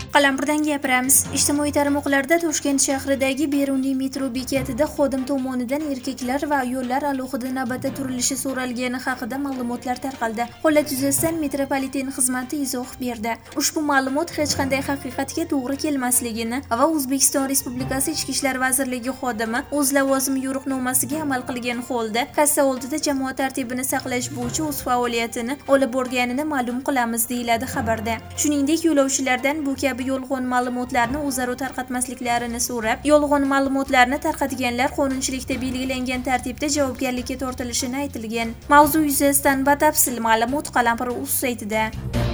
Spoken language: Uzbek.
Qalampirdan gapiramiz. Ijtimoiy tarmoqlarda Toshkent shahridagi Beruniy metro bekatida xodim tomonidan erkaklar va ayollar alohida navbatda turilishi so'ralgani haqida ma'lumotlar tarqaldi. Holat yuzasidan metropoliten xizmati izoh berdi. Ushbu ma'lumot hech qanday haqiqatga to'g'ri kelmasligini va O'zbekiston Respublikasi Ichki ishlar vazirligi xodimi o'z lavozimi yo'riqnomasiga amal qilgan holda kassa oldida jamoat tartibini saqlash bo'yicha o'z faoliyatini olib borganini ma'lum qilamiz, deyiladi xabarda. Shuningdek, yo'lovchilardan bu kabi yolg'on ma'lumotlarni o'zaro tarqatmasliklarini so'rab, yolg'on ma'lumotlarni tarqatganlar qonunchilikda belgilangan tartibda javobgarlikka tortilishini aytilgan. Mavzu yuzasidan batafsil ma'lumot Qalampir.uz saytida.